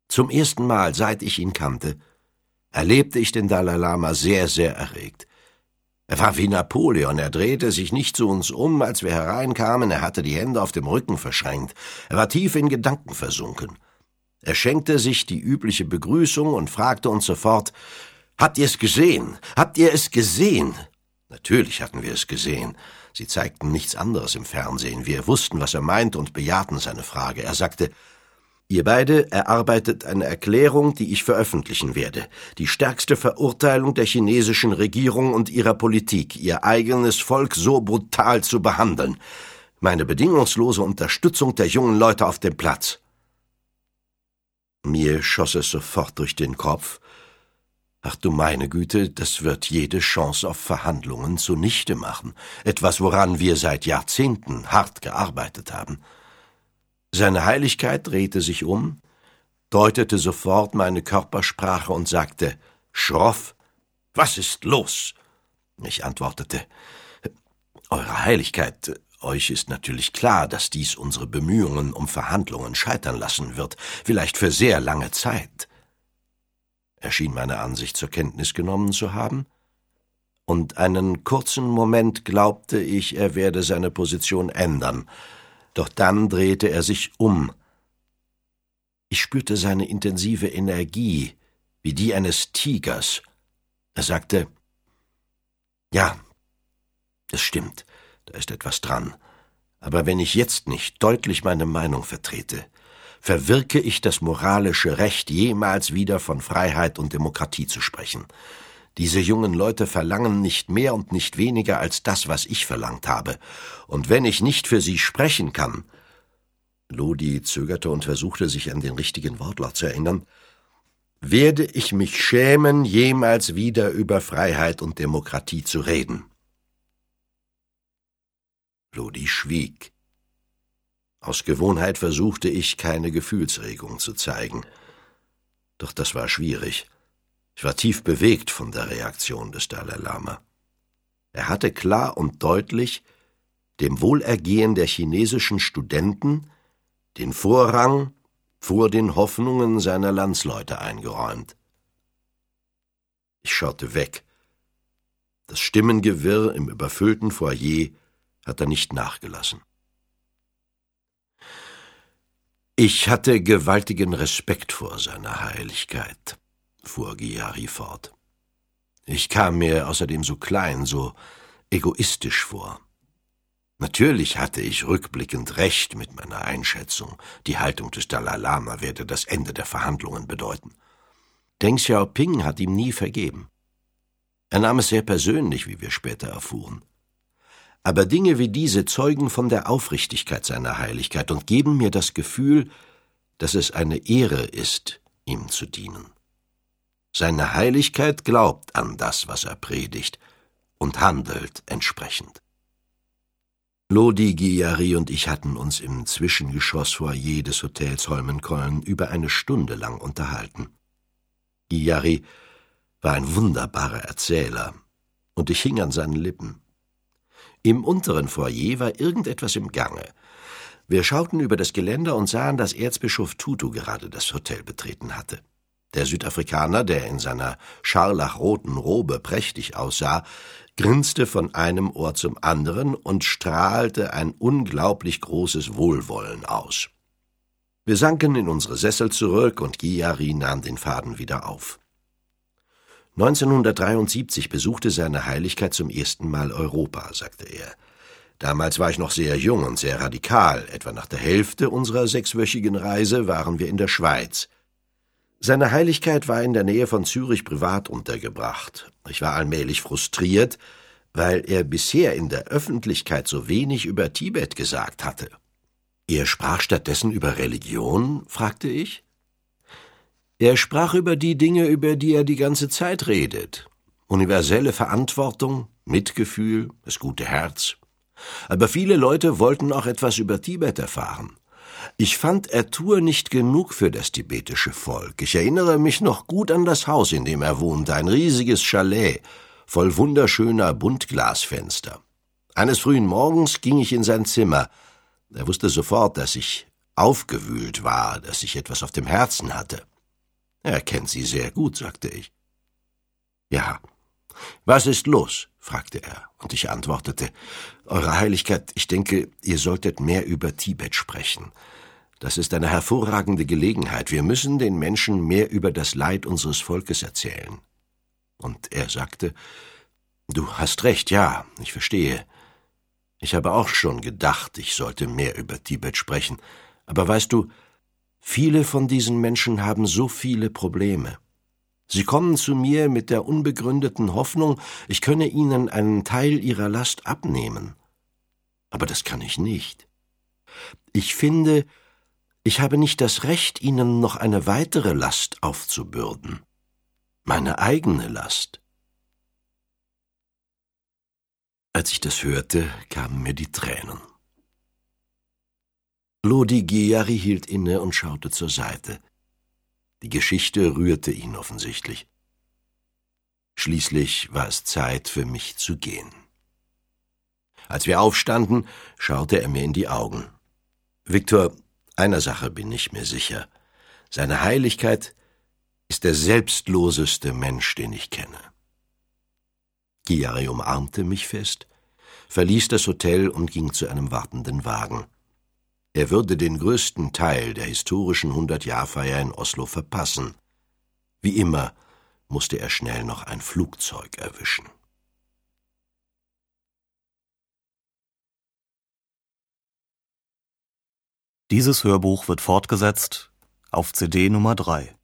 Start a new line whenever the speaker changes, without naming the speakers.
Zum ersten Mal, seit ich ihn kannte, erlebte ich den Dalai Lama sehr, sehr erregt. Er war wie Napoleon, er drehte sich nicht zu uns um, als wir hereinkamen, er hatte die Hände auf dem Rücken verschränkt, er war tief in Gedanken versunken. Er schenkte sich die übliche Begrüßung und fragte uns sofort: »Habt ihr es gesehen? Habt ihr es gesehen?« Natürlich hatten wir es gesehen. Sie zeigten nichts anderes im Fernsehen. Wir wussten, was er meinte und bejahten seine Frage. Er sagte: »Ihr beide erarbeitet eine Erklärung, die ich veröffentlichen werde. Die stärkste Verurteilung der chinesischen Regierung und ihrer Politik, ihr eigenes Volk so brutal zu behandeln. Meine bedingungslose Unterstützung der jungen Leute auf dem Platz.« Mir schoss es sofort durch den Kopf: »Ach du meine Güte, das wird jede Chance auf Verhandlungen zunichte machen. Etwas, woran wir seit Jahrzehnten hart gearbeitet haben.« Seine Heiligkeit drehte sich um, deutete sofort meine Körpersprache und sagte: »Schroff, was ist los?« Ich antwortete: »Eure Heiligkeit, euch ist natürlich klar, dass dies unsere Bemühungen um Verhandlungen scheitern lassen wird, vielleicht für sehr lange Zeit.« Er schien meine Ansicht zur Kenntnis genommen zu haben, und einen kurzen Moment glaubte ich, er werde seine Position ändern. Doch dann drehte er sich um. Ich spürte seine intensive Energie, wie die eines Tigers. Er sagte: »Ja, es stimmt, da ist etwas dran. Aber wenn ich jetzt nicht deutlich meine Meinung vertrete, verwirke ich das moralische Recht, jemals wieder von Freiheit und Demokratie zu sprechen. Diese jungen Leute verlangen nicht mehr und nicht weniger als das, was ich verlangt habe. Und wenn ich nicht für sie sprechen kann«, Lodi zögerte und versuchte, sich an den richtigen Wortlaut zu erinnern, »werde ich mich schämen, jemals wieder über Freiheit und Demokratie zu reden.« Lodi schwieg. Aus Gewohnheit versuchte ich, keine Gefühlsregung zu zeigen. Doch das war schwierig. Ich war tief bewegt von der Reaktion des Dalai Lama. Er hatte klar und deutlich dem Wohlergehen der chinesischen Studenten den Vorrang vor den Hoffnungen seiner Landsleute eingeräumt. Ich schaute weg. Das Stimmengewirr im überfüllten Foyer hatte nicht nachgelassen. »Ich hatte gewaltigen Respekt vor seiner Heiligkeit«, fuhr Gyari fort. »Ich kam mir außerdem so klein, so egoistisch vor. Natürlich hatte ich rückblickend recht mit meiner Einschätzung, die Haltung des Dalai Lama werde das Ende der Verhandlungen bedeuten. Deng Xiaoping hat ihm nie vergeben. Er nahm es sehr persönlich, wie wir später erfuhren. Aber Dinge wie diese zeugen von der Aufrichtigkeit seiner Heiligkeit und geben mir das Gefühl, dass es eine Ehre ist, ihm zu dienen. Seine Heiligkeit glaubt an das, was er predigt, und handelt entsprechend.« Lodi, Gyari und ich hatten uns im Zwischengeschossfoyer des Hotels Holmenkollen über eine Stunde lang unterhalten. Gyari war ein wunderbarer Erzähler, und ich hing an seinen Lippen. Im unteren Foyer war irgendetwas im Gange. Wir schauten über das Geländer und sahen, dass Erzbischof Tutu gerade das Hotel betreten hatte. Der Südafrikaner, der in seiner scharlachroten Robe prächtig aussah, grinste von einem Ohr zum anderen und strahlte ein unglaublich großes Wohlwollen aus. Wir sanken in unsere Sessel zurück und Gyari nahm den Faden wieder auf. 1973 besuchte seine Heiligkeit zum ersten Mal Europa, sagte er. Damals war ich noch sehr jung und sehr radikal. Etwa nach der Hälfte unserer 6-wöchigen Reise waren wir in der Schweiz. Seine Heiligkeit war in der Nähe von Zürich privat untergebracht. Ich war allmählich frustriert, weil er bisher in der Öffentlichkeit so wenig über Tibet gesagt hatte. Er sprach stattdessen über Religion, fragte ich. Er sprach über die Dinge, über die er die ganze Zeit redet. Universelle Verantwortung, Mitgefühl, das gute Herz. Aber viele Leute wollten auch etwas über Tibet erfahren. Ich fand, er tue nicht genug für das tibetische Volk. Ich erinnere mich noch gut an das Haus, in dem er wohnte, ein riesiges Chalet, voll wunderschöner Buntglasfenster. Eines frühen Morgens ging ich in sein Zimmer. Er wusste sofort, dass ich aufgewühlt war, dass ich etwas auf dem Herzen hatte. Er kennt Sie sehr gut, sagte ich. Ja. Was ist los? Fragte er, und ich antwortete, Eure Heiligkeit, ich denke, ihr solltet mehr über Tibet sprechen. Das ist eine hervorragende Gelegenheit. Wir müssen den Menschen mehr über das Leid unseres Volkes erzählen. Und er sagte, Du hast recht, ja, ich verstehe. Ich habe auch schon gedacht, ich sollte mehr über Tibet sprechen. Aber weißt du, viele von diesen Menschen haben so viele Probleme. Sie kommen zu mir mit der unbegründeten Hoffnung, ich könne ihnen einen Teil ihrer Last abnehmen. Aber das kann ich nicht. Ich finde, ich habe nicht das Recht, ihnen noch eine weitere Last aufzubürden. Meine eigene Last. Als ich das hörte, kamen mir die Tränen. Lodi Gyari hielt inne und schaute zur Seite. Die Geschichte rührte ihn offensichtlich. Schließlich war es Zeit für mich zu gehen. Als wir aufstanden, schaute er mir in die Augen. Viktor, einer Sache bin ich mir sicher. Seine Heiligkeit ist der selbstloseste Mensch, den ich kenne. Gyari umarmte mich fest, verließ das Hotel und ging zu einem wartenden Wagen. Er würde den größten Teil der historischen 100-Jahr-Feier in Oslo verpassen. Wie immer musste er schnell noch ein Flugzeug erwischen.
Dieses Hörbuch wird fortgesetzt auf CD Nummer 3.